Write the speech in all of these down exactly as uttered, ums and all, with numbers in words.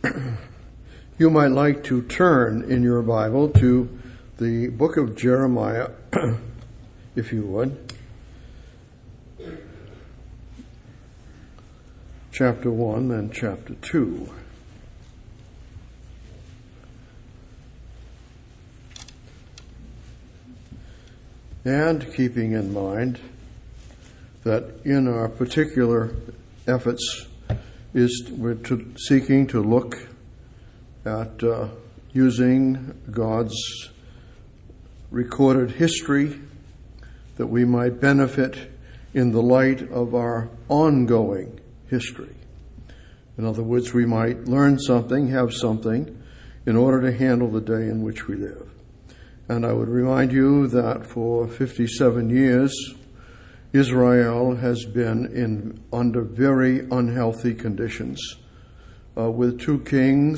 You might like to turn in your Bible to the book of Jeremiah, if you would. Chapter one and chapter two. And keeping in mind that in our particular efforts is we're to, seeking to look at uh, using God's recorded history that we might benefit in the light of our ongoing history. In other words, we might learn something, have something, in order to handle the day in which we live. And I would remind you that for fifty-seven years, Israel has been in under very unhealthy conditions uh, with two kings,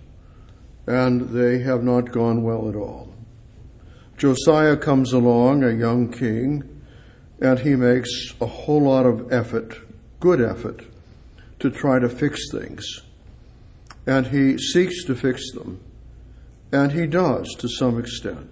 and they have not gone well at all. Josiah comes along, a young king, and he makes a whole lot of effort, good effort, to try to fix things. And he seeks to fix them, and he does to some extent.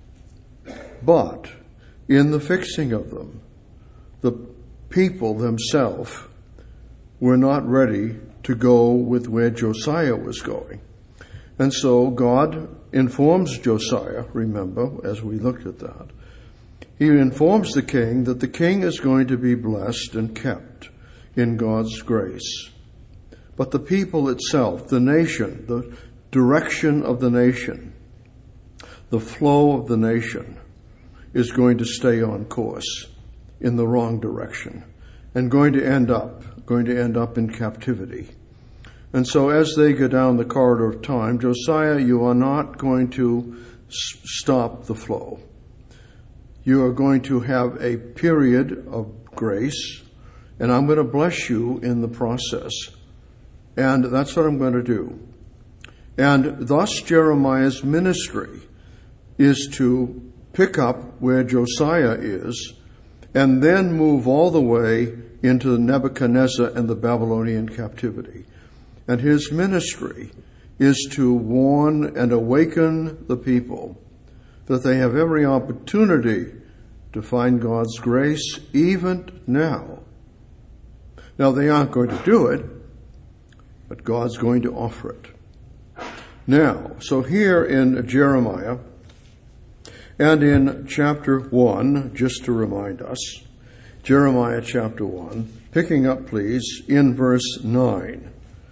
But in the fixing of them, the people themselves were not ready to go with where Josiah was going. And so God informs Josiah, remember, as we looked at that, he informs the king that the king is going to be blessed and kept in God's grace. But the people itself, the nation, the direction of the nation, the flow of the nation is going to stay on course in the wrong direction and going to end up, going to end up in captivity. And so as they go down the corridor of time, Josiah, you are not going to s- stop the flow. You are going to have a period of grace, and I'm going to bless you in the process. And that's what I'm going to do. And thus Jeremiah's ministry is to pick up where Josiah is and then move all the way into Nebuchadnezzar and the Babylonian captivity. And his ministry is to warn and awaken the people that they have every opportunity to find God's grace even now. Now, they aren't going to do it, but God's going to offer it. Now, so here in Jeremiah and in chapter one, just to remind us, Jeremiah chapter one, picking up please in verse nine.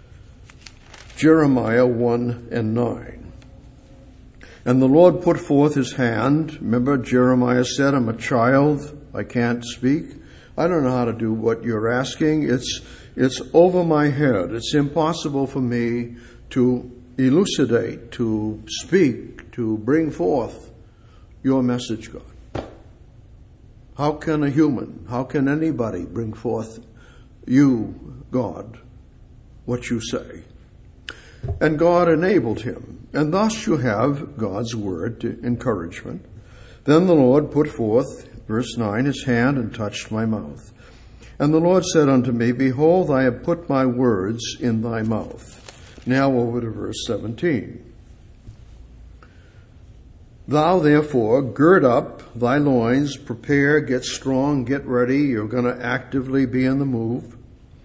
Jeremiah one and nine. And the Lord put forth his hand. Remember, Jeremiah said, I'm a child. I can't speak. I don't know how to do what you're asking. It's, it's over my head. It's impossible for me to elucidate, to speak, to bring forth your message, God. How can a human, how can anybody bring forth you, God, what you say? And God enabled him. And thus you have God's word to encouragement. Then the Lord put forth, verse nine, his hand and touched my mouth. And the Lord said unto me, Behold, I have put my words in thy mouth. Now over to verse seventeen. Thou therefore gird up thy loins, prepare, get strong, get ready. You're going to actively be in the move.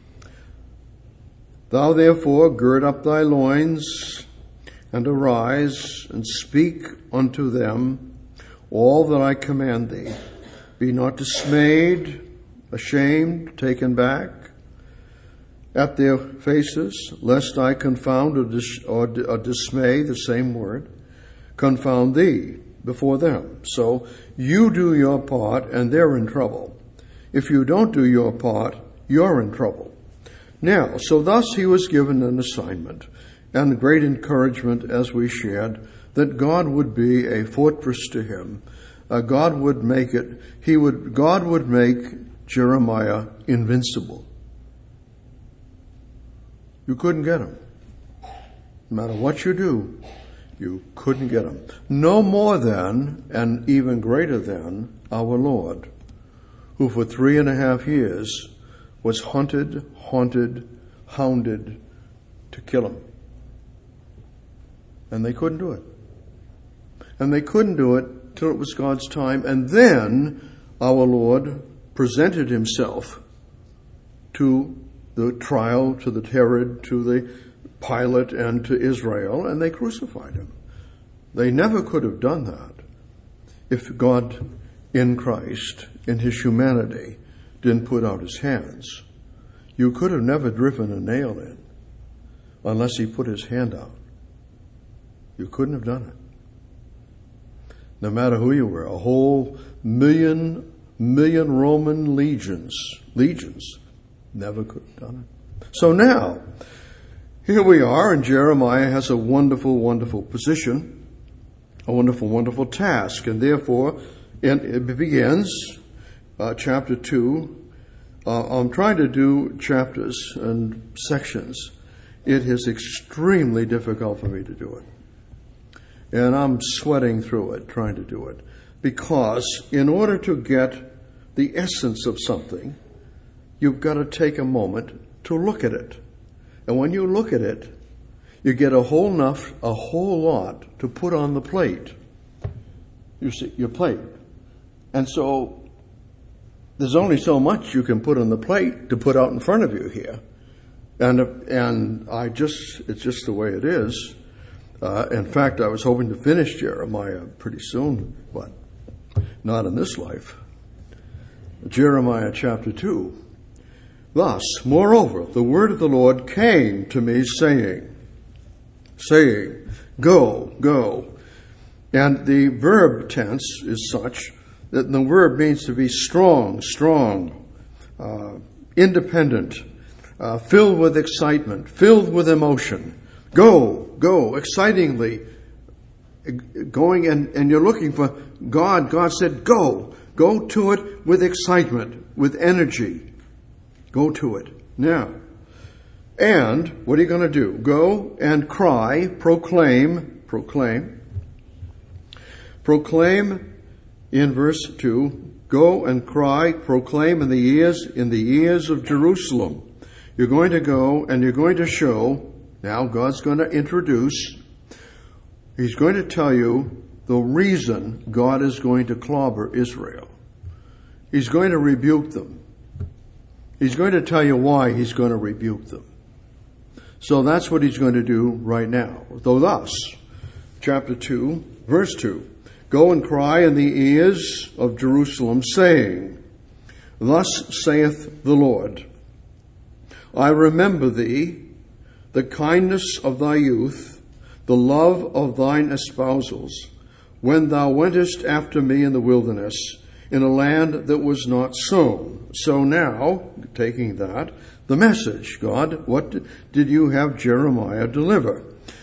Thou therefore gird up thy loins, and arise, and speak unto them all that I command thee. Be not dismayed, ashamed, taken back at their faces, lest I confound or, dis- or, d- or dismay, the same word, confound thee before them. So you do your part, and they're in trouble. If you don't do your part, you're in trouble. Now, so thus he was given an assignment and great encouragement as we shared that God would be a fortress to him. Uh, God would make it, he would, God would make Jeremiah invincible. You couldn't get him. No matter what you do, you couldn't get him. No more than, and even greater than, our Lord, who for three and a half years was hunted, haunted, hounded to kill him. And they couldn't do it. And they couldn't do it till it was God's time. And then our Lord presented himself to the trial, to the Herod, to the Pilate, and to Israel, and they crucified him. They never could have done that if God in Christ, in his humanity, didn't put out his hands. You could have never driven a nail in unless he put his hand out. You couldn't have done it. No matter who you were, a whole million, million Roman legions, legions, never could have done it. So now, here we are, and Jeremiah has a wonderful, wonderful position, a wonderful, wonderful task, and therefore it begins, uh, chapter two. Uh, I'm trying to do chapters and sections. It is extremely difficult for me to do it. And I'm sweating through it, trying to do it. Because in order to get the essence of something, you've got to take a moment to look at it. And when you look at it, you get a whole enough, a whole lot to put on the plate. You see, your plate. And so there's only so much you can put on the plate to put out in front of you here. And and I just, it's just the way it is. Uh, in fact, I was hoping to finish Jeremiah pretty soon, but not in this life. Jeremiah chapter two. Thus, moreover, the word of the Lord came to me saying, saying, go, go. And the verb tense is such that the verb means to be strong, strong, uh, independent, uh, filled with excitement, filled with emotion. Go, go, excitingly going, and, and you're looking for God. God said, go, go to it with excitement, with energy. Go to it. Now, and what are you going to do? Go and cry, proclaim, proclaim, proclaim in verse two, go and cry, proclaim in the ears, in the ears of Jerusalem. You're going to go and you're going to show, now God's going to introduce, he's going to tell you the reason God is going to clobber Israel. He's going to rebuke them. He's going to tell you why he's going to rebuke them. So that's what he's going to do right now. Though thus, chapter two, verse two, go and cry in the ears of Jerusalem, saying, thus saith the Lord, I remember thee, the kindness of thy youth, the love of thine espousals, when thou wentest after me in the wilderness, in a land that was not sown. So now, taking that, the message, God, what did you have Jeremiah deliver?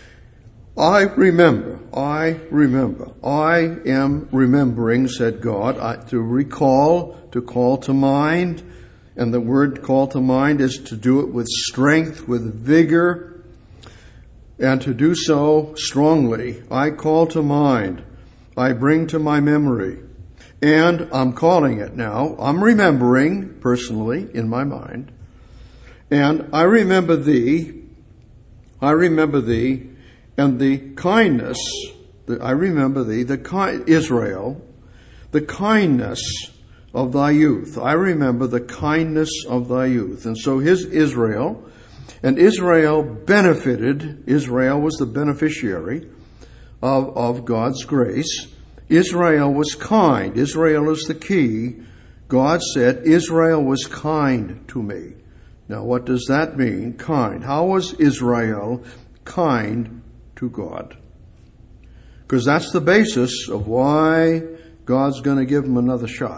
I remember, I remember, I am remembering, said God, I, to recall, to call to mind, and the word call to mind is to do it with strength, with vigor, and to do so strongly. I call to mind, I bring to my memory, and I'm calling it now. I'm remembering personally in my mind, and I remember thee, I remember thee, and the kindness, the, I remember thee, the ki- Israel, the kindness of thy youth. I remember the kindness of thy youth. And so his Israel, and Israel benefited, Israel was the beneficiary of, of God's grace. Israel was kind. Israel is the key. God said, Israel was kind to me. Now what does that mean, kind? How was Israel kind to God? Because that's the basis of why God's going to give him another shot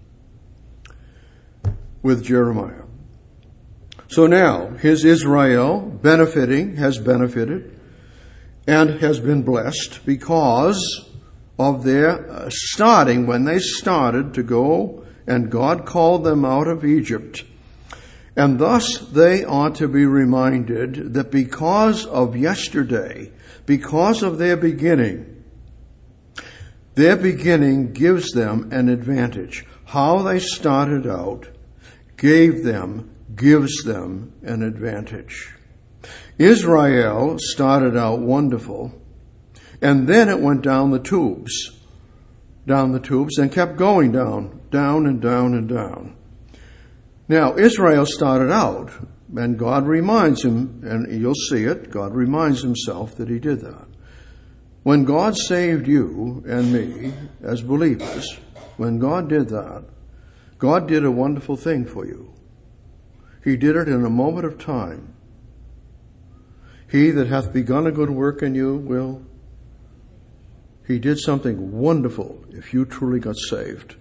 with Jeremiah. So now, his Israel benefiting, has benefited, and has been blessed because of their uh, starting, when they started to go, and God called them out of Egypt. And thus they ought to be reminded that because of yesterday, because of their beginning, their beginning gives them an advantage. How they started out gave them, gives them an advantage. Israel started out wonderful, And then it went down the tubes, down the tubes, and kept going down, down and down and down. Now, Israel started out, and God reminds him, and you'll see it, God reminds himself that he did that. When God saved you and me as believers, when God did that, God did a wonderful thing for you. He did it in a moment of time. He that hath begun a good work in you will. He did something wonderful if you truly got saved.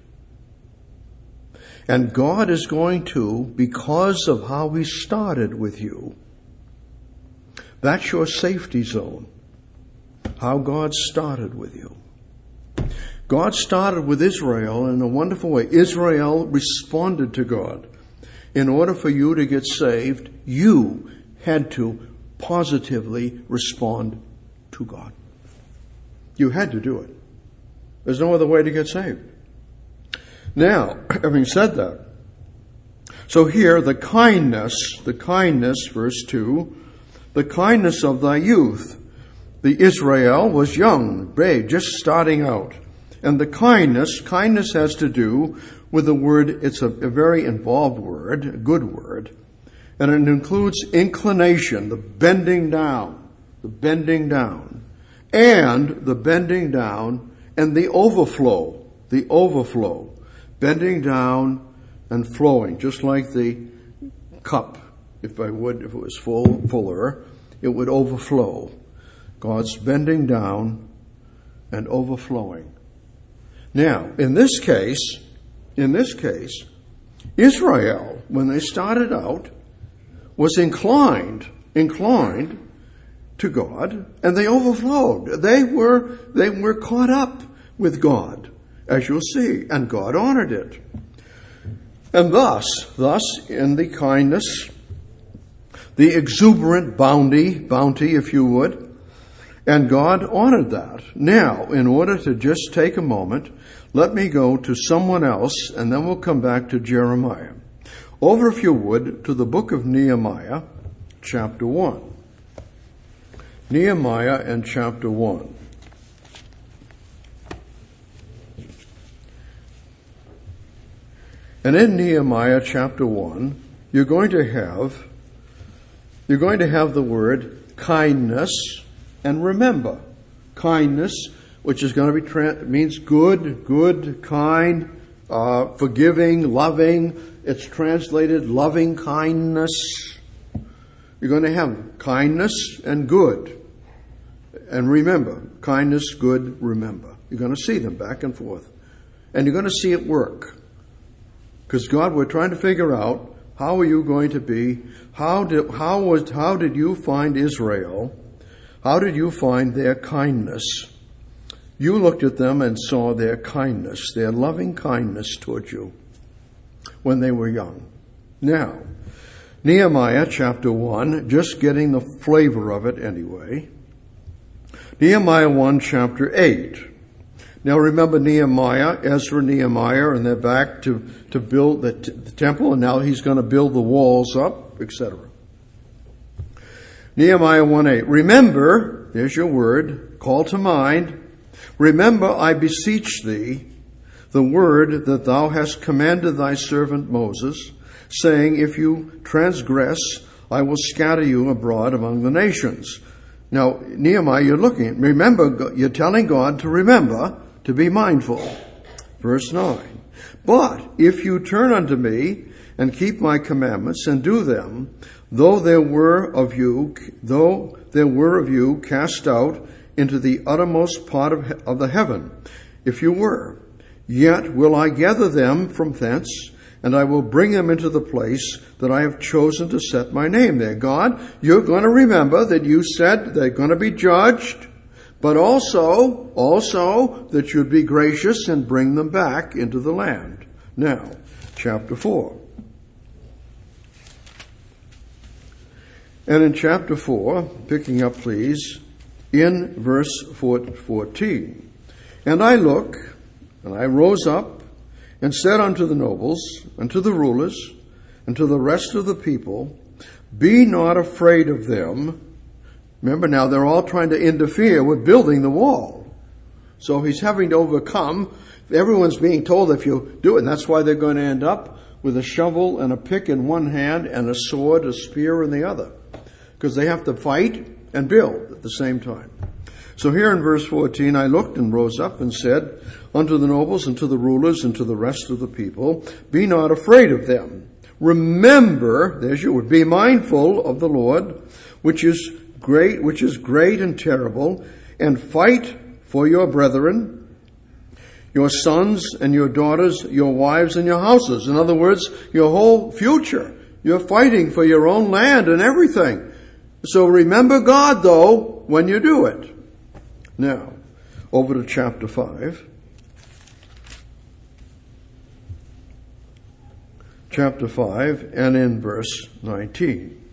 And God is going to, because of how he started with you, that's your safety zone. How God started with you. God started with Israel in a wonderful way. Israel responded to God. In order for you to get saved, you had to positively respond to God. You had to do it. There's no other way to get saved. Now, having said that, so here the kindness, the kindness, verse two, the kindness of thy youth. The Israel was young, babe, just starting out. And the kindness, kindness has to do with the word, it's a, a very involved word, a good word. And it includes inclination, the bending down, the bending down, and the bending down and the overflow, the overflow, bending down and flowing, just like the cup, if I would, if it was full, fuller, it would overflow. God's bending down and overflowing. Now, in this case, in this case, Israel, when they started out, was inclined, inclined to God, and they overflowed. They were, they were caught up with God, as you'll see, and God honored it. And thus, thus, in the kindness, the exuberant bounty, bounty, if you would, and God honored that. Now, in order to just take a moment, let me go to someone else, and then we'll come back to Jeremiah. Over, if you would, to the book of Nehemiah, chapter one. Nehemiah and chapter one. And in Nehemiah chapter one, you're going to have, you're going to have the word kindness and remember. Kindness, which is going to be, tra- means good, good, kind, uh, forgiving, loving. It's translated loving kindness. You're going to have kindness and good. And remember, kindness, good, remember. You're going to see them back and forth. And you're going to see it work. Because God, we're trying to figure out, how are you going to be, how did, how was, how did you find Israel? How did you find their kindness? You looked at them and saw their kindness, their loving kindness towards you when they were young. Now, Nehemiah chapter one, just getting the flavor of it anyway. Nehemiah one chapter eight. Now remember Nehemiah, Ezra, Nehemiah, and they're back to, to build the, t- the temple, and now he's going to build the walls up, et cetera. Nehemiah one eight. Remember, there's your word, call to mind. Remember, I beseech thee, the word that thou hast commanded thy servant Moses, saying, if you transgress, I will scatter you abroad among the nations. Now, Nehemiah, you're looking, remember, you're telling God to remember, to be mindful. Verse nine. But if you turn unto me and keep my commandments and do them, though there were of you, though there were of you cast out into the uttermost part of, of the heaven, if you were, yet will I gather them from thence, and I will bring them into the place that I have chosen to set my name there. God, you're going to remember that you said they're going to be judged, but also, also that you'd be gracious and bring them back into the land. Now, chapter four. And in chapter four, picking up please, in verse fourteen. And I look, and I rose up, and said unto the nobles, and to the rulers, and to the rest of the people, be not afraid of them, Remember now, they're all trying to interfere with building the wall. So he's having to overcome. Everyone's being told if you do it, and that's why they're going to end up with a shovel and a pick in one hand and a sword, a spear in the other. Because they have to fight and build at the same time. So here in verse fourteen, I looked and rose up and said unto the nobles and to the rulers and to the rest of the people, be not afraid of them. Remember, there's your word, be mindful of the Lord, which is great, which is great and terrible, and fight for your brethren, your sons and your daughters, your wives and your houses. In other words, your whole future. You're fighting for your own land and everything. So remember God, though, when you do it. Now, over to chapter five. Chapter five, and in verse nineteen.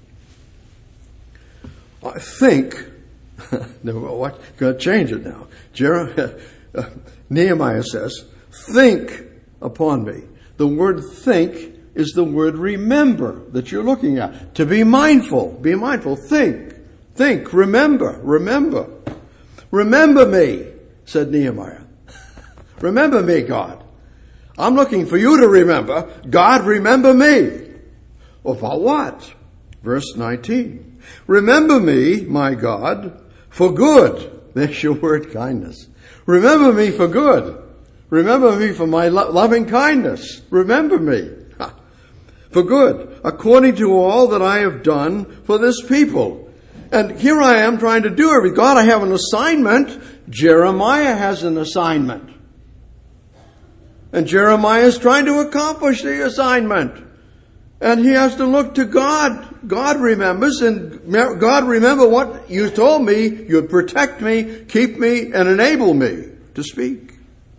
I think, what? Going to change it now. Jeremiah, uh, Nehemiah says, think upon me. The word think is the word remember that you're looking at. To be mindful. Be mindful. Think. Think. Remember. Remember. Remember me, said Nehemiah. Remember me, God. I'm looking for you to remember. God, remember me. About what? Verse nineteen. Remember me, my God, for good. There's your word, kindness. Remember me for good. Remember me for my lo- loving kindness. Remember me for good, according to all that I have done for this people. And here I am trying to do everything. God, I have an assignment. Jeremiah has an assignment. And Jeremiah is trying to accomplish the assignment. And he has to look to God. God remembers, and God, remember what you told me. You'd protect me, keep me, and enable me to speak.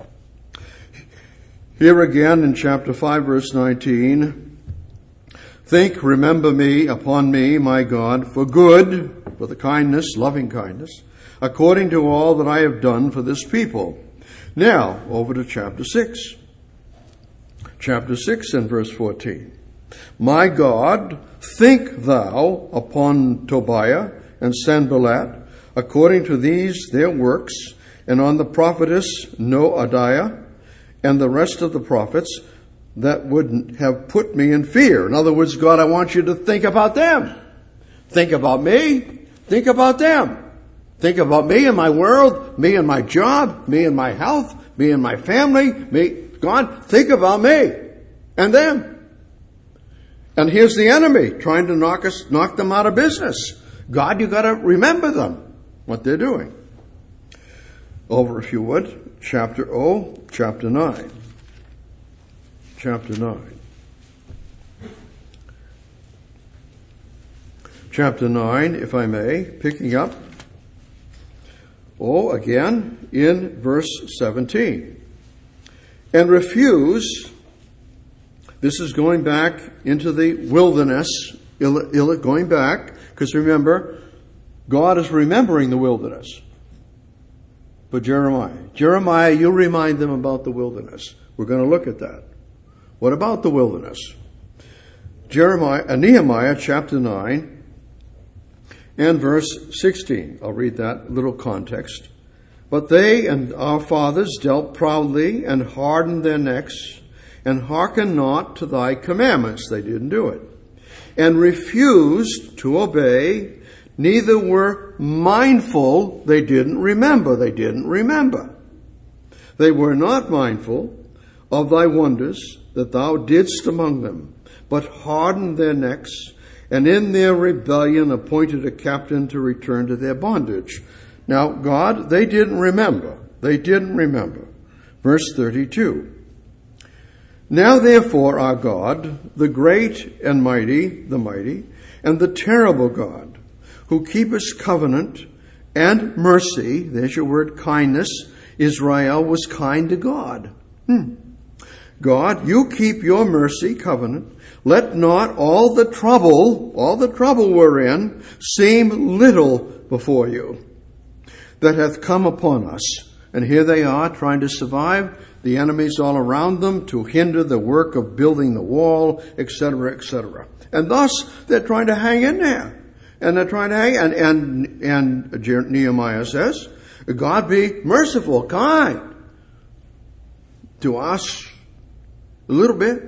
Here again in chapter five, verse nineteen. Think, remember me, upon me, my God, for good, for the kindness, loving kindness, according to all that I have done for this people. Now, over to chapter six. Chapter six and verse fourteen. My God, think thou upon Tobiah and Sanballat, according to these their works, and on the prophetess Noadiah, and the rest of the prophets, that would have put me in fear. In other words, God, I want you to think about them. Think about me. Think about them. Think about me and my world, me and my job, me and my health, me and my family, me. God, think about me and them. And here's the enemy trying to knock us, knock them out of business. God, you got to remember them, what they're doing. Over, if you would, chapter oh, chapter nine. Chapter nine. Chapter nine, if I may, picking up, oh, again, in verse seventeen. And refuse, this is going back into the wilderness, going back, because remember, God is remembering the wilderness. But Jeremiah, Jeremiah, you remind them about the wilderness. We're going to look at that. What about the wilderness? Jeremiah, uh, Nehemiah chapter nine and verse sixteen. I'll read that little context. But they and our fathers dealt proudly and hardened their necks and hearkened not to thy commandments. They didn't do it. And refused to obey, neither were mindful. They didn't remember. They didn't remember. They were not mindful of thy wonders that thou didst among them, but hardened their necks, and in their rebellion appointed a captain to return to their bondage. Now, God, they didn't remember. They didn't remember. Verse thirty-two. Now, therefore, our God, the great and mighty, the mighty, and the terrible God, who keepeth covenant and mercy, there's your word, kindness. Israel was kind to God. Hmm. God, you keep your mercy covenant. Let not all the trouble, all the trouble we're in, seem little before you, that hath come upon us. And here they are trying to survive. The enemies all around them to hinder the work of building the wall, et cetera, et cetera. And thus, they're trying to hang in there. And they're trying to hang, and, and, and Nehemiah says, God be merciful, kind to us a little bit.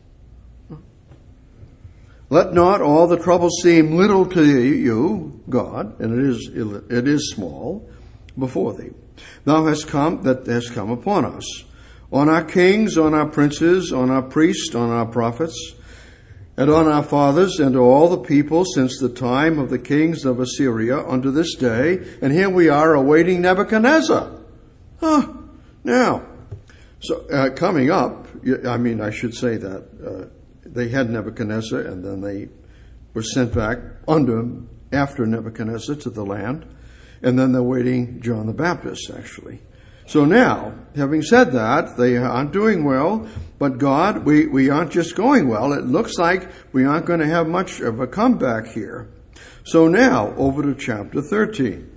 Let not all the trouble seem little to you, God, and it is, it is small before thee. Thou hast come, that has come upon us, on our kings, on our princes, on our priests, on our prophets, and on our fathers, and to all the people since the time of the kings of Assyria unto this day. And here we are awaiting Nebuchadnezzar. Huh. Now, so uh, coming up, I mean, I should say that uh, they had Nebuchadnezzar, and then they were sent back under him after Nebuchadnezzar to the land. And then they're waiting John the Baptist, actually. So now, having said that, they aren't doing well, but God, we, we aren't just going well. It looks like we aren't going to have much of a comeback here. So now, over to chapter thirteen.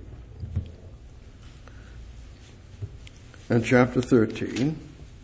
And chapter thirteen.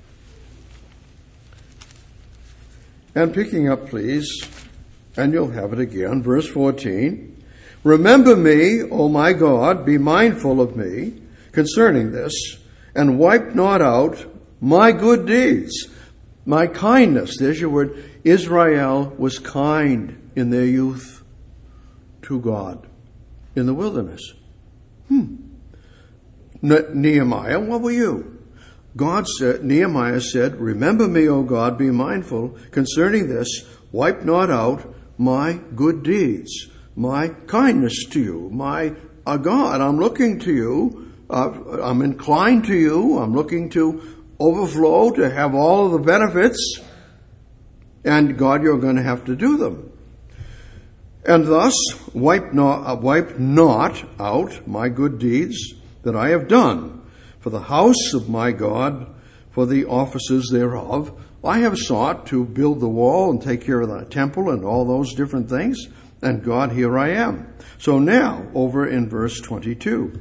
And picking up, please, and you'll have it again, verse fourteen. Remember me, O my God, be mindful of me concerning this, and wipe not out my good deeds, my kindness. There's your word. Israel was kind in their youth to God in the wilderness. Hmm. Ne- Nehemiah, what were you? God said, Nehemiah said, remember me, O God, be mindful concerning this, wipe not out my good deeds, my kindness to you, my uh, God, I'm looking to you, uh, I'm inclined to you, I'm looking to overflow, to have all of the benefits, and God, you're going to have to do them. And thus, wipe not, uh, wipe not out my good deeds that I have done for the house of my God, for the offices thereof. I have sought to build the wall and take care of the temple and all those different things. And God, here I am. So now, over in verse twenty-two.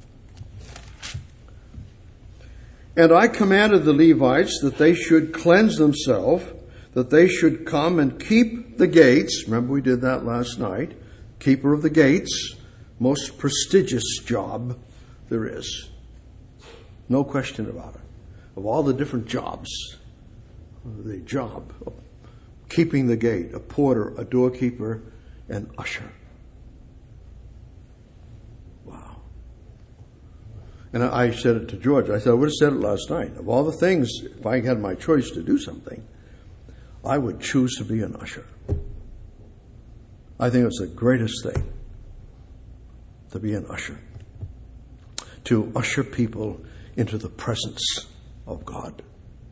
And I commanded the Levites that they should cleanse themselves, that they should come and keep the gates. Remember we did that last night. Keeper of the gates. Most prestigious job there is. No question about it. Of all the different jobs, the job of keeping the gate, a porter, a doorkeeper, an usher. Wow. And I said it to George. I said, I would have said it last night. Of all the things, if I had my choice to do something, I would choose to be an usher. I think it's the greatest thing to be an usher. To usher people into the presence of God.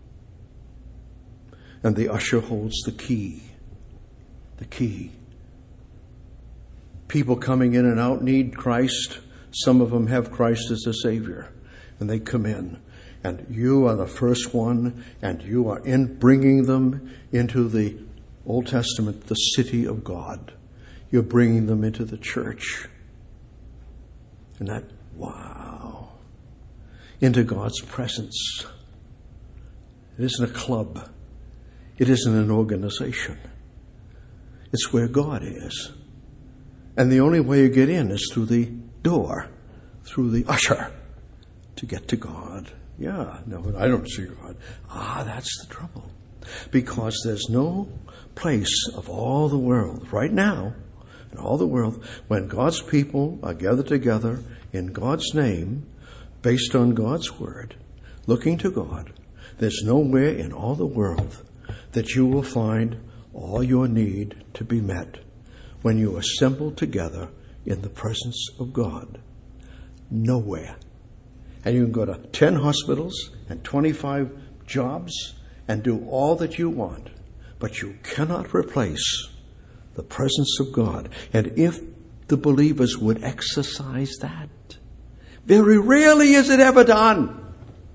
And the usher holds the key. The key. People coming in and out need Christ. Some of them have Christ as a Savior. And they come in. And you are the first one. And you are in bringing them into the Old Testament, the city of God. You're bringing them into the church. And that, wow. Into God's presence. It isn't a club. It isn't an organization. It's where God is. And the only way you get in is through the door, through the usher, to get to God. Yeah, no, I don't see God. Ah, that's the trouble. Because there's no place of all the world, right now, in all the world, when God's people are gathered together in God's name, based on God's word, looking to God, there's nowhere in all the world that you will find all your need to be met when you assemble together in the presence of God. Nowhere. And you can go to ten hospitals and twenty-five jobs and do all that you want, but you cannot replace the presence of God. And if the believers would exercise that, very rarely is it ever done.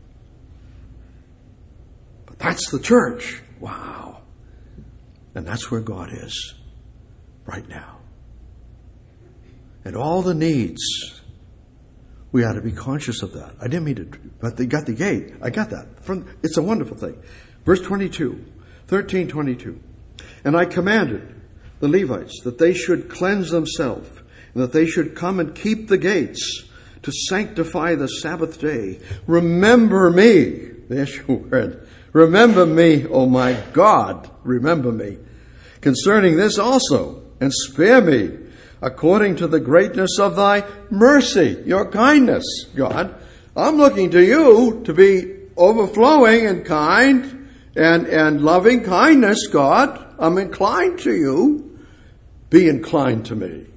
But that's the church. Wow. And that's where God is right now. And all the needs, we ought to be conscious of that. I didn't mean to, but they got the gate. I got that. From, it's a wonderful thing. Verse twenty-two, thirteen twenty-two. And I commanded the Levites that they should cleanse themselves and that they should come and keep the gates, to sanctify the Sabbath day. Remember me. There's your word. Remember me, O my God. Remember me. Concerning this also, and spare me, according to the greatness of thy mercy, your kindness, God. I'm looking to you to be overflowing and kind and, and loving kindness, God. I'm inclined to you. Be inclined to me.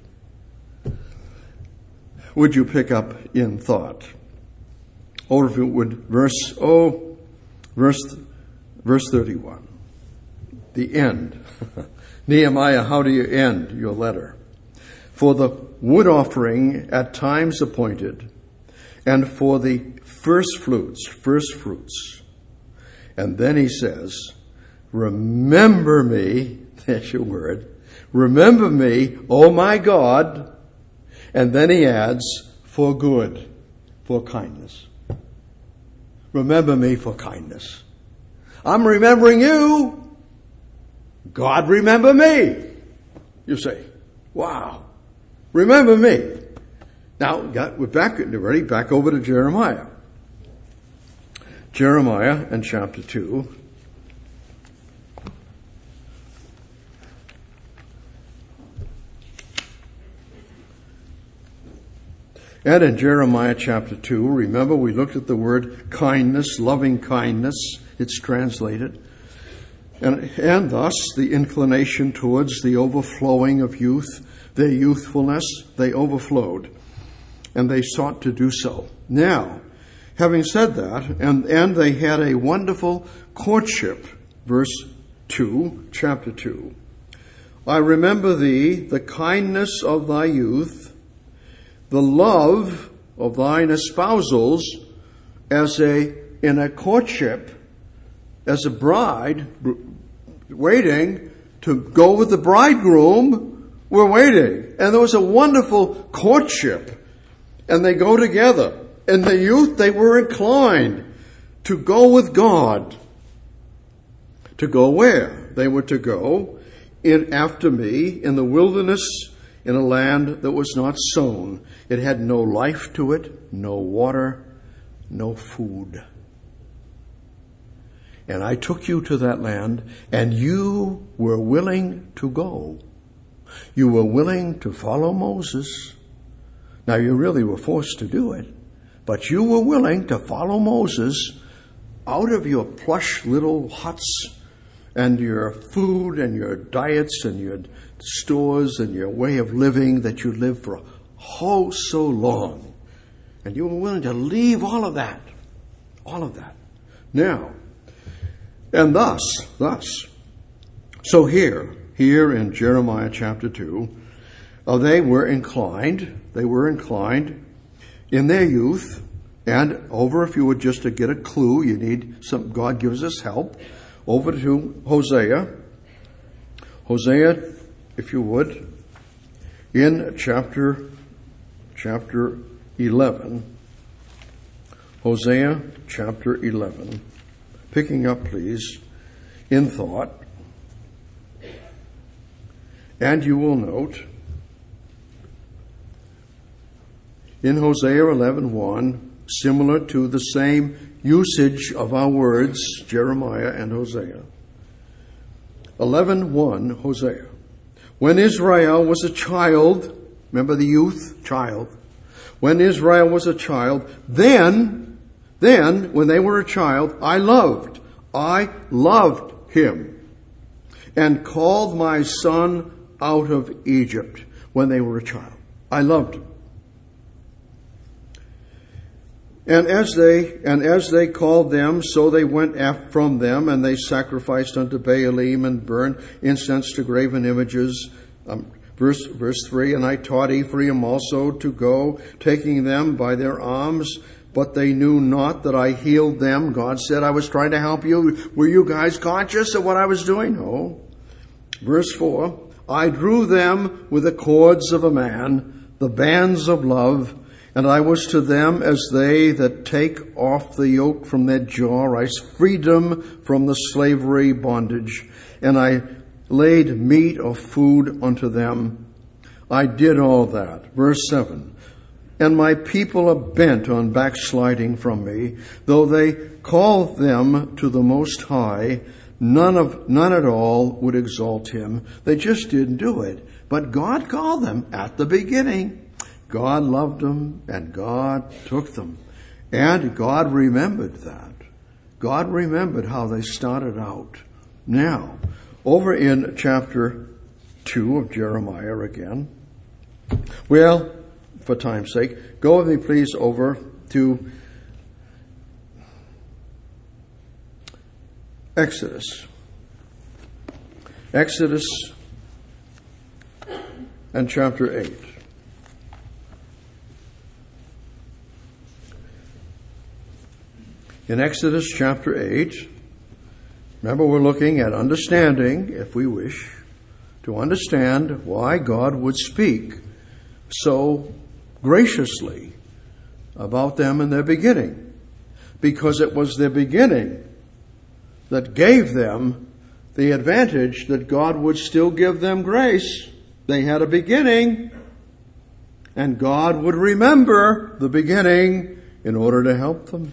Would you pick up in thought? Or if it would, verse, oh, verse, verse thirty-one. The end. Nehemiah, how do you end your letter? For the wood offering at times appointed, and for the first fruits, first fruits. And then he says, remember me, there's your word, remember me, O my God. And then he adds, for good, for kindness. Remember me for kindness. I'm remembering you. God, remember me. You say, wow, remember me. Now, got, we're back, ready, back over to Jeremiah. Jeremiah and chapter two. And in Jeremiah chapter two, remember we looked at the word kindness, loving kindness, it's translated. And, and thus the inclination towards the overflowing of youth, their youthfulness, they overflowed. And they sought to do so. Now, having said that, and, and they had a wonderful courtship, verse two, chapter two. I remember thee, the kindness of thy youth, the love of thine espousals, as a, in a courtship, as a bride, waiting to go with the bridegroom, we're waiting. And there was a wonderful courtship. And they go together. In the youth, they were inclined to go with God. To go where? They were to go in after me in the wilderness, in a land that was not sown. It had no life to it, no water, no food. And I took you to that land, and you were willing to go. You were willing to follow Moses. Now, you really were forced to do it, but you were willing to follow Moses out of your plush little huts and your food and your diets and your stores and your way of living that you lived for oh so long. And you were willing to leave all of that. All of that. Now, and thus, thus, so here, here in Jeremiah chapter two, uh, they were inclined, they were inclined in their youth, and over, if you would just to get a clue, you need some, God gives us help, over to Hosea. Hosea, if you would, in chapter, chapter eleven. Hosea chapter eleven. Picking up, please, in thought. And you will note, in Hosea eleven one, similar to the same usage of our words, Jeremiah and Hosea. eleven one, Hosea. When Israel was a child, remember the youth, child. When Israel was a child, then, then, when they were a child, I loved, I loved him and called my son out of Egypt when they were a child. I loved him. And as they, and as they called them, so they went af- from them, and they sacrificed unto Baalim and burned incense to graven images. Um, verse, verse three, and I taught Ephraim also to go, taking them by their arms, but they knew not that I healed them. God said, I was trying to help you. Were you guys conscious of what I was doing? No. Verse four, I drew them with the cords of a man, the bands of love, and I was to them as they that take off the yoke from their jaw. I freed them from the slavery bondage, and I laid meat or food unto them. I did all that. Verse seven. And my people are bent on backsliding from me, though they call them to the Most High, none of, none at all would exalt him. They just didn't do it. But God called them at the beginning. God loved them and God took them. And God remembered that. God remembered how they started out. Now, over in chapter two of Jeremiah again. Well, for time's sake, go with me please over to Exodus. Exodus and chapter eight. In Exodus chapter eight, remember we're looking at understanding, if we wish, to understand why God would speak so graciously about them in their beginning. Because it was their beginning that gave them the advantage that God would still give them grace. They had a beginning, and God would remember the beginning in order to help them.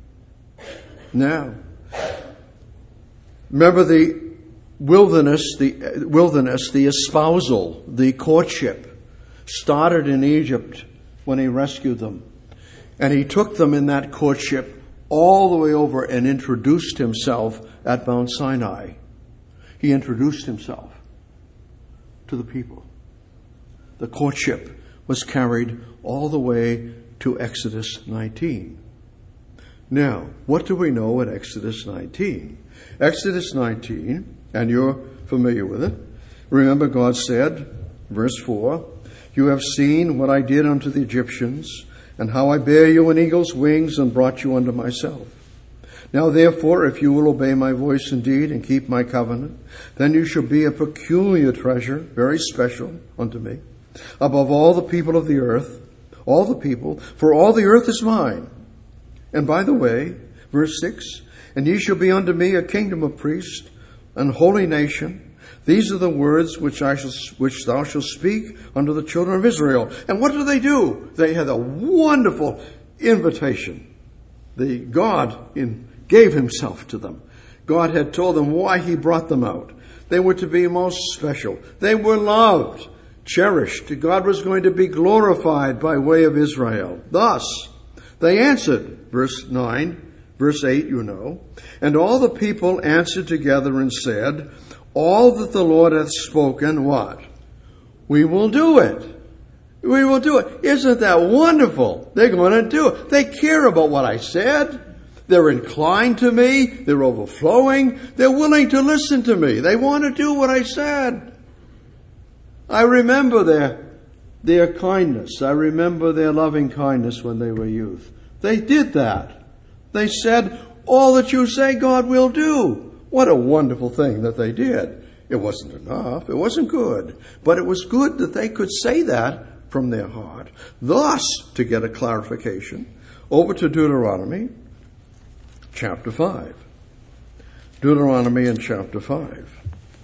Now, remember the wilderness, the wilderness, the espousal, the courtship started in Egypt when he rescued them. And he took them in that courtship all the way over and introduced himself at Mount Sinai. He introduced himself to the people. The courtship was carried all the way to Exodus nineteen. Now, what do we know in Exodus nineteen? Exodus nineteen, and you're familiar with it. Remember, God said, verse four, "You have seen what I did unto the Egyptians, and how I bare you in eagle's wings and brought you unto myself. Now therefore, if you will obey my voice indeed and keep my covenant, then you shall be a peculiar treasure, very special unto me, above all the people of the earth, all the people, for all the earth is mine. And by the way," verse six, "and ye shall be unto me a kingdom of priests, and holy nation. These are the words which I shall, which thou shalt speak unto the children of Israel." And what do they do? They had a wonderful invitation. The God in, gave himself to them. God had told them why he brought them out. They were to be most special. They were loved, cherished. God was going to be glorified by way of Israel. Thus, they answered, verse nine, verse eight, you know, "And all the people answered together and said, all that the Lord hath spoken," what? "We will do it. We will do it." Isn't that wonderful? They're going to do it. They care about what I said. They're inclined to me. They're overflowing. They're willing to listen to me. They want to do what I said. I remember their, their kindness. I remember their loving kindness when they were youth. They did that. They said, "All that you say, God will do." What a wonderful thing that they did. It wasn't enough. It wasn't good. But it was good that they could say that from their heart. Thus, to get a clarification, over to Deuteronomy chapter five. Deuteronomy in chapter five.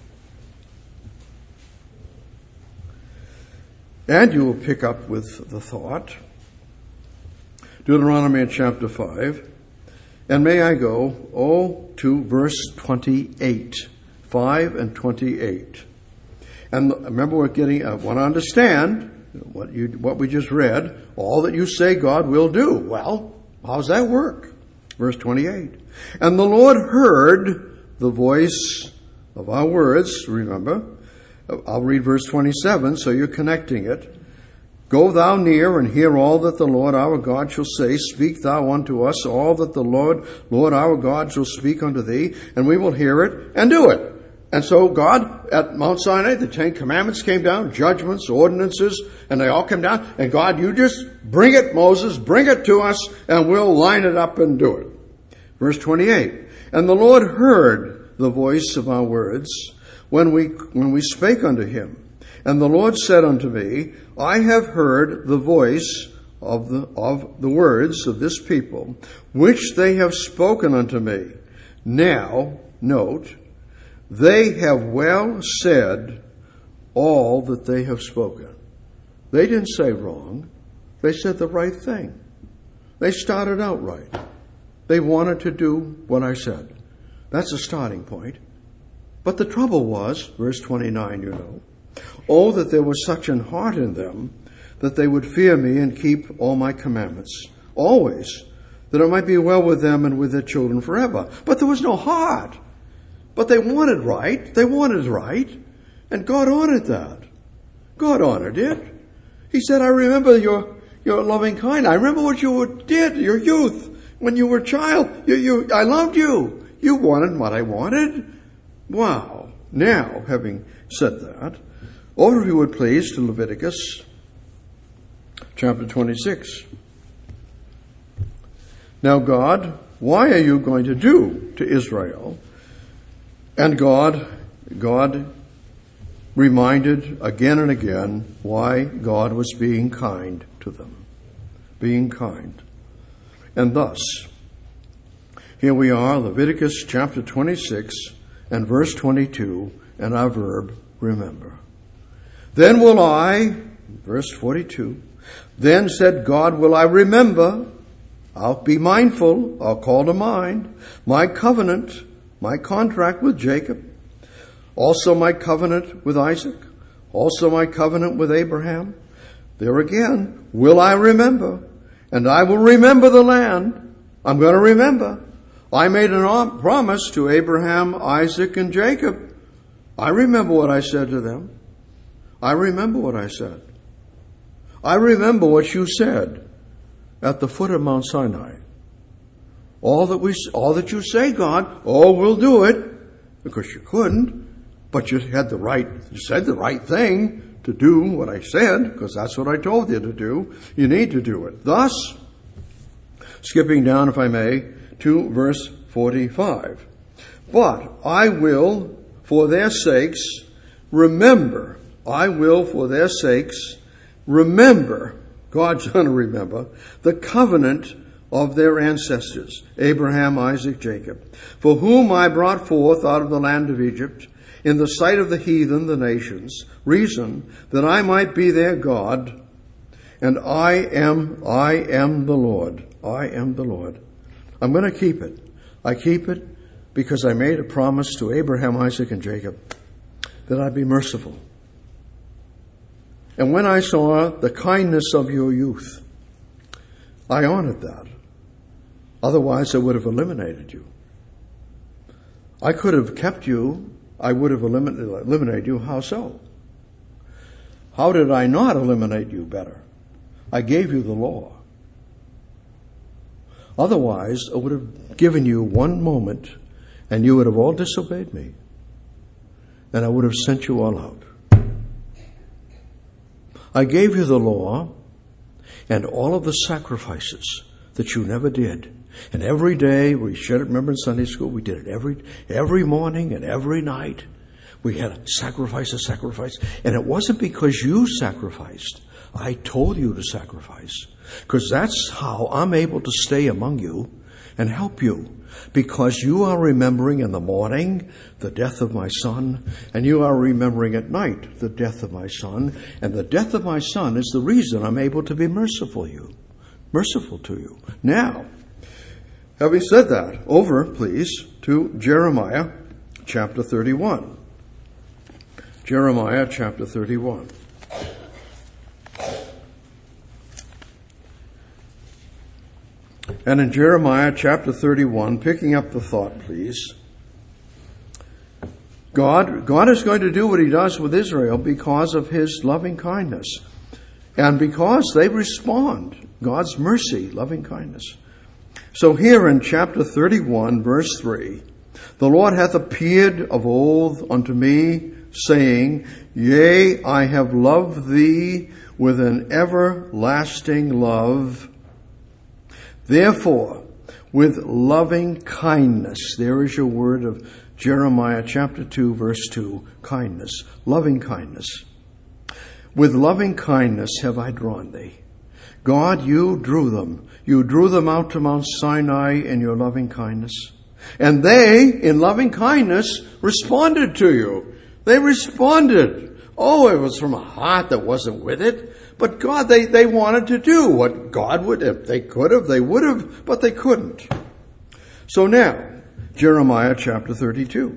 And you will pick up with the thought. Deuteronomy in chapter five. And may I go, oh, to verse twenty-eight. five and twenty-eight. And remember, we're getting, I want to understand what you, what we just read. All that you say God will do. Well, how's that work? Verse twenty-eight. "And the Lord heard the voice of our words," remember. I'll read verse twenty-seven, so you're connecting it. "Go thou near and hear all that the Lord our God shall say. Speak thou unto us all that the Lord, Lord our God shall speak unto thee, and we will hear it and do it." And so God, at Mount Sinai, the Ten Commandments came down, judgments, ordinances, and they all came down. And God, you just bring it, Moses, bring it to us, and we'll line it up and do it. Verse twenty-eight. "And the Lord heard the voice of our words when we, when we spake unto him. And the Lord said unto me, I have heard the voice of the, of the words of this people, which they have spoken unto me. Now," note, "they have well said all that they have spoken." They didn't say wrong. They said the right thing. They started out right. They wanted to do what I said. That's a starting point. But the trouble was, verse twenty-nine, you know, oh, that there was such an heart in them that they would fear me and keep all my commandments, always, that it might be well with them and with their children forever. But there was no heart. But they wanted right. They wanted right. And God honored that. God honored it. He said, I remember your, your loving kind. I remember what you did, your youth, when you were a child. You, you, I loved you. You wanted what I wanted. Wow. Now, having said that, over if you would please to Leviticus chapter twenty-six. Now God, why are you going to do to Israel? And God, God reminded again and again why God was being kind to them. Being kind. And thus, here we are, Leviticus chapter twenty-six and verse twenty-two, and our verb, remember. Then will I, verse forty-two, then said God, will I remember, I'll be mindful, I'll call to mind, my covenant, my contract with Jacob, also my covenant with Isaac, also my covenant with Abraham. There again, will I remember, and I will remember the land. I'm going to remember. I made a promise to Abraham, Isaac, and Jacob. I remember what I said to them. I remember what I said. I remember what you said at the foot of Mount Sinai. All that we, all that you say, God, oh, we'll do it, because you couldn't, but you had the right, you said the right thing to do what I said, because that's what I told you to do. You need to do it. Thus, skipping down, if I may, to verse forty-five. But I will, for their sakes, remember, I will, for their sakes, remember, God's going to remember, the covenant of their ancestors, Abraham, Isaac, Jacob, for whom I brought forth out of the land of Egypt, in the sight of the heathen, the nations, reason that I might be their God, and I am, I am the Lord. I am the Lord. I'm going to keep it. I keep it because I made a promise to Abraham, Isaac, and Jacob that I'd be merciful. And when I saw the kindness of your youth, I honored that. Otherwise, I would have eliminated you. I could have kept you. I would have eliminated, eliminated you. How so? How did I not eliminate you better? I gave you the law. Otherwise, I would have given you one moment and you would have all disobeyed me. And I would have sent you all out. I gave you the law and all of the sacrifices that you never did. And every day, we shared it, remember in Sunday school, we did it every every morning and every night. We had a sacrifice, a sacrifice. And it wasn't because you sacrificed. I told you to sacrifice. Because that's how I'm able to stay among you and help you. Because you are remembering in the morning the death of my son, and you are remembering at night the death of my son. And the death of my son is the reason I'm able to be merciful to you. Merciful to you. Now, having said that, over, please, to Jeremiah chapter thirty-one. Jeremiah chapter thirty-one. And in Jeremiah chapter thirty-one, picking up the thought, please, God, God is going to do what he does with Israel because of his loving kindness. And because they respond, God's mercy, loving kindness. So here in chapter thirty-one, verse three, the Lord hath appeared of old unto me, saying, Yea, I have loved thee with an everlasting love. Therefore, with loving kindness, there is your word of Jeremiah chapter two, verse two, kindness, loving kindness. With loving kindness have I drawn thee. God, you drew them. You drew them out to Mount Sinai in your loving kindness. And they, in loving kindness, responded to you. They responded. Oh, it was from a heart that wasn't with it, But God, they, they wanted to do what God would have. They could have, they would have, but they couldn't. So now, Jeremiah chapter thirty-two.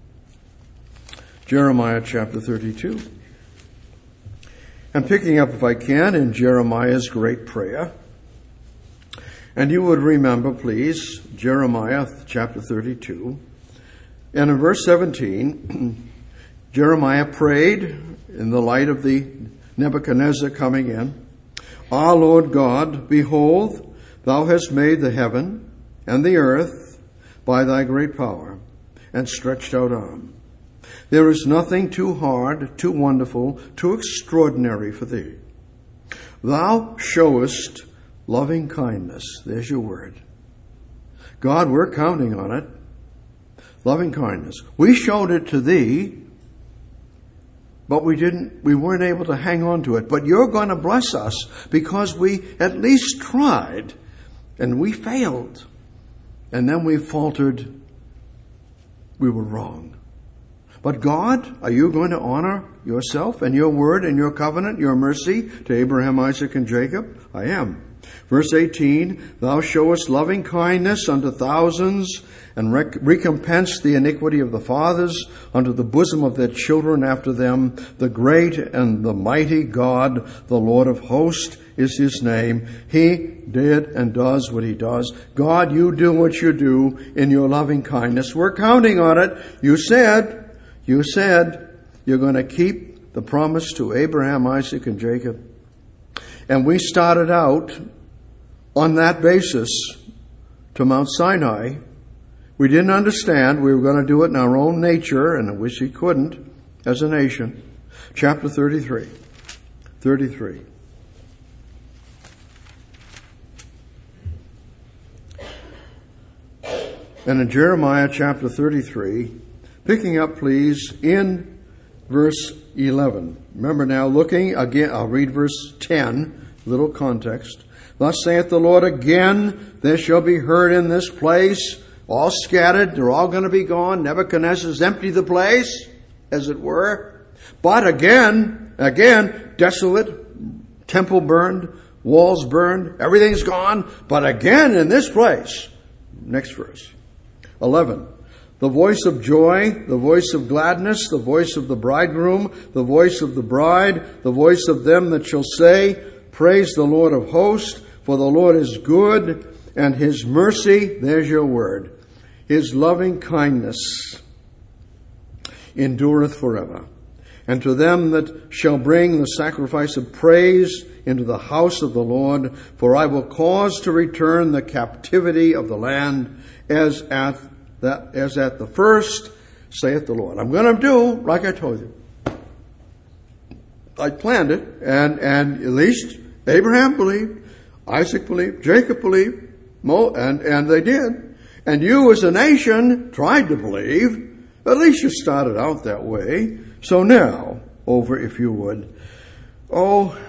Jeremiah chapter thirty-two. And picking up, if I can, in Jeremiah's great prayer. And you would remember, please, Jeremiah chapter thirty-two. And in verse seventeen, Jeremiah prayed in the light of the Nebuchadnezzar coming in. Ah, Lord God, behold, thou hast made the heaven and the earth by thy great power and stretched out arm. There is nothing too hard, too wonderful, too extraordinary for thee. Thou showest loving kindness. There's your word. God, we're counting on it. Loving kindness. We showed it to thee, but we didn't, we weren't able to hang on to it. But you're going to bless us because we at least tried and we failed. And then we faltered. We were wrong. But God, are you going to honor yourself and your word and your covenant, your mercy to Abraham, Isaac, and Jacob? I am. Verse eighteen, thou showest loving kindness unto thousands and rec- recompense the iniquity of the fathers unto the bosom of their children after them. The great and the mighty God, the Lord of hosts, is his name. He did and does what he does. God, you do what you do in your loving kindness. We're counting on it. You said, you said you're going to keep the promise to Abraham, Isaac, and Jacob. And we started out on that basis to Mount Sinai. We didn't understand we were going to do it in our own nature, and I wish we couldn't as a nation. Chapter thirty-three. thirty-three. And in Jeremiah chapter thirty-three, picking up please in verse eleven. Remember now, looking again, I'll read verse ten, little context. Thus saith the Lord, again, there shall be heard in this place, all scattered, they're all going to be gone. Nebuchadnezzar's emptied the place, as it were. But again, again, desolate, temple burned, walls burned, everything's gone. But again in this place, next verse, eleven. The voice of joy, the voice of gladness, the voice of the bridegroom, the voice of the bride, the voice of them that shall say, praise the Lord of hosts, for the Lord is good, and his mercy, there's your word, his loving kindness endureth forever. And to them that shall bring the sacrifice of praise into the house of the Lord, for I will cause to return the captivity of the land as at that as at the first, saith the Lord. I'm going to do like I told you. I planned it, and, and at least Abraham believed, Isaac believed, Jacob believed, Mo, and, and they did. And you as a nation tried to believe. At least you started out that way. So now, over if you would. Oh,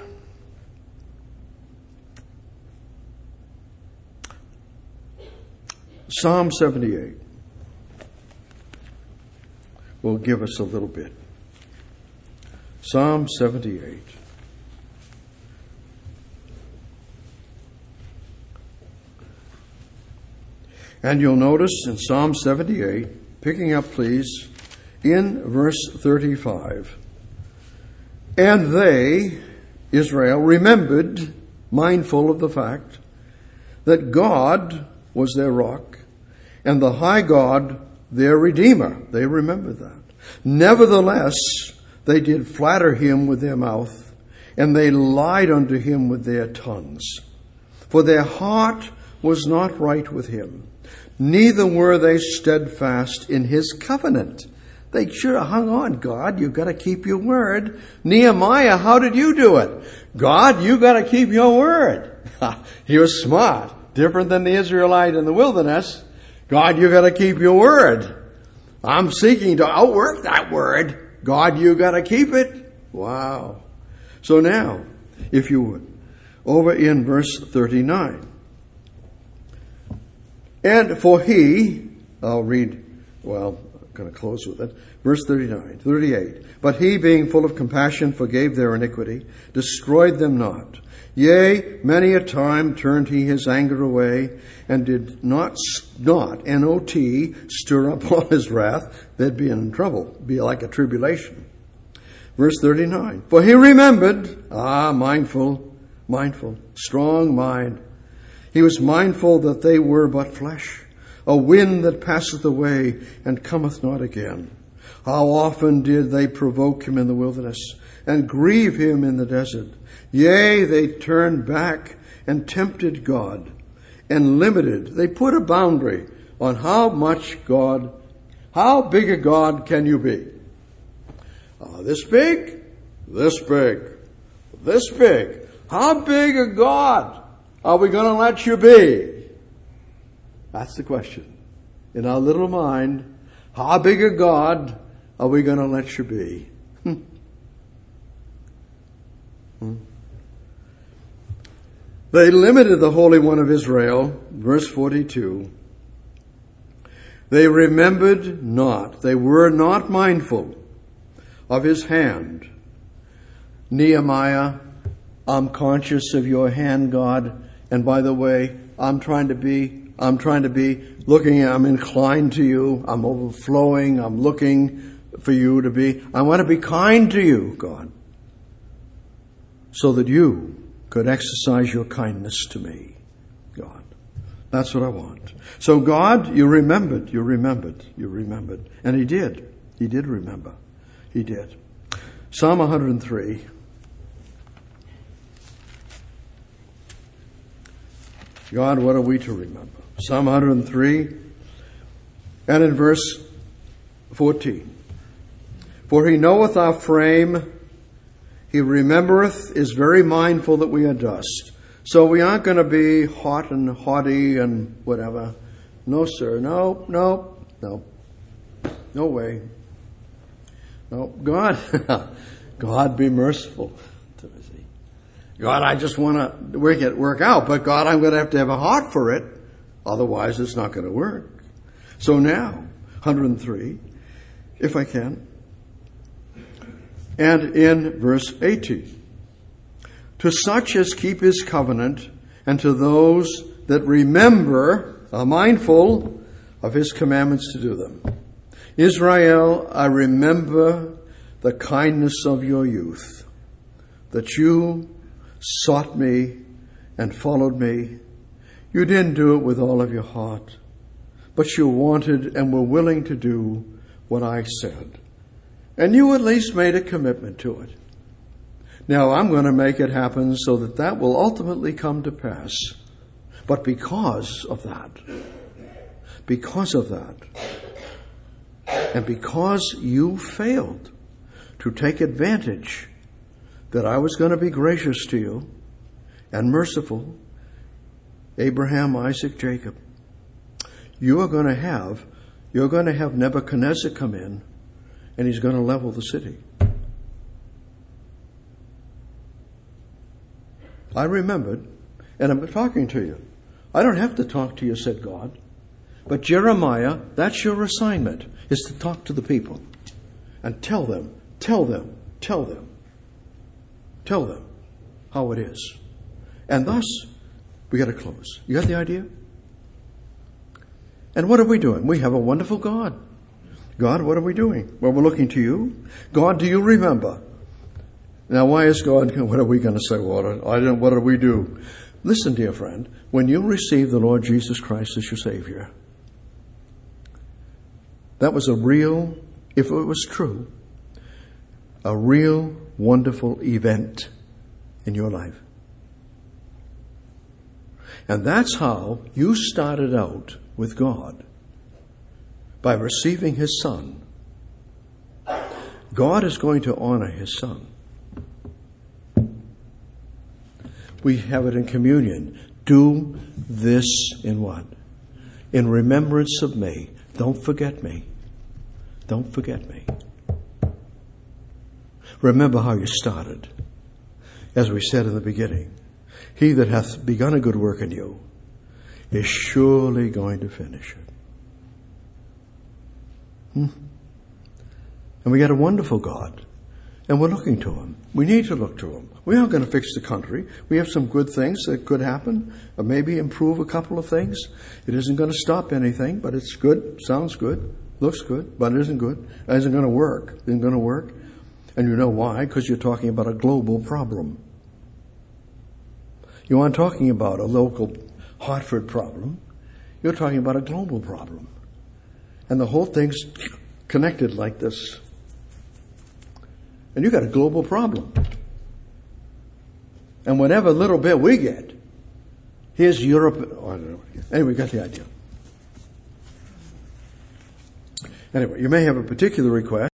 Psalm seventy-eight will give us a little bit. Psalm seventy-eight. And you'll notice in Psalm seventy-eight, picking up please, in verse thirty-five. And they, Israel, remembered, mindful of the fact, that God was their rock, and the high God their Redeemer. They remembered that. Nevertheless, they did flatter him with their mouth, and they lied unto him with their tongues. For their heart was not right with him, neither were they steadfast in his covenant. They should have hung on. God, you've got to keep your word. Nehemiah, how did you do it? God, you got to keep your word. He was smart. Different than the Israelite in the wilderness. God, you got to keep your word. I'm seeking to outwork that word. God, you got to keep it. Wow. So now, if you would, over in verse thirty-nine. And for he, I'll read, well, a going to close with it. Verse thirty-nine, thirty-eight. But he, being full of compassion, forgave their iniquity, destroyed them not. Yea, many a time turned he his anger away, and did not, not, N O T, stir up all his wrath. They'd be in trouble, be like a tribulation. Verse thirty-nine. For he remembered, ah, mindful, mindful, strong mind. He was mindful that they were but flesh, a wind that passeth away and cometh not again. How often did they provoke him in the wilderness, and grieve him in the desert? Yea, they turned back and tempted God, and limited. They put a boundary on how much God, how big a God can you be? Uh, this big, this big, this big. How big a God are we going to let you be? That's the question. In our little mind, how big a God are we going to let you be? Hmm. Hmm. They limited the Holy One of Israel, verse forty-two. They remembered not, they were not mindful of his hand. Nehemiah, I'm conscious of your hand, God. And by the way, I'm trying to be, I'm trying to be looking, I'm inclined to you. I'm overflowing. I'm looking for you to be, I want to be kind to you, God, so that you could exercise your kindness to me, God. That's what I want. So God, you remembered, you remembered, you remembered. And he did. He did remember. He did. Psalm one hundred three. God, what are we to remember? Psalm one hundred three and in verse fourteen. For he knoweth our frame, he remembereth, is very mindful that we are dust. So we aren't going to be hot and haughty and whatever. No, sir. No, no, no. No way. No. God, God be merciful. God, I just want to work it work out, but God, I'm going to have to have a heart for it. Otherwise, it's not going to work. So now, one hundred three, if I can. And in verse eighteen. To such as keep his covenant, and to those that remember, are mindful of his commandments to do them. Israel, I remember the kindness of your youth, that you sought me and followed me. You didn't do it with all of your heart, but you wanted and were willing to do what I said. And you at least made a commitment to it. Now I'm going to make it happen so that that will ultimately come to pass. But because of that, because of that, and because you failed to take advantage that I was going to be gracious to you and merciful, Abraham, Isaac, Jacob, you are going to have, you're going to have Nebuchadnezzar come in, and he's going to level the city. I remembered, and I'm talking to you. I don't have to talk to you, said God. But Jeremiah, that's your assignment, is to talk to the people and tell them, tell them, tell them, tell them how it is. And thus, we got to close. You got the idea? And what are we doing? We have a wonderful God. God, what are we doing? Well, we're looking to you. God, do you remember? Now, why is God, what are we going to say? What, I don't, what do we do? Listen, dear friend, when you receive the Lord Jesus Christ as your Savior, that was a real, if it was true, a real wonderful event in your life. And that's how you started out with God, by receiving His Son. God is going to honor His Son. We have it in communion. Do this in what? In remembrance of me. Don't forget me. Don't forget me. Remember how you started. As we said in the beginning, he that hath begun a good work in you is surely going to finish it. Hmm? And we got a wonderful God. And we're looking to Him. We need to look to Him. We aren't going to fix the country. We have some good things that could happen, or maybe improve a couple of things. It isn't going to stop anything, but it's good, sounds good, looks good, but it isn't good. It isn't going to work. It isn't going to work. And you know why? Because you're talking about a global problem. You aren't talking about a local Hartford problem. You're talking about a global problem. And the whole thing's connected like this. And you got a global problem. And whatever little bit we get, here's Europe. Oh, I don't know. Anyway, got the idea. Anyway, you may have a particular request.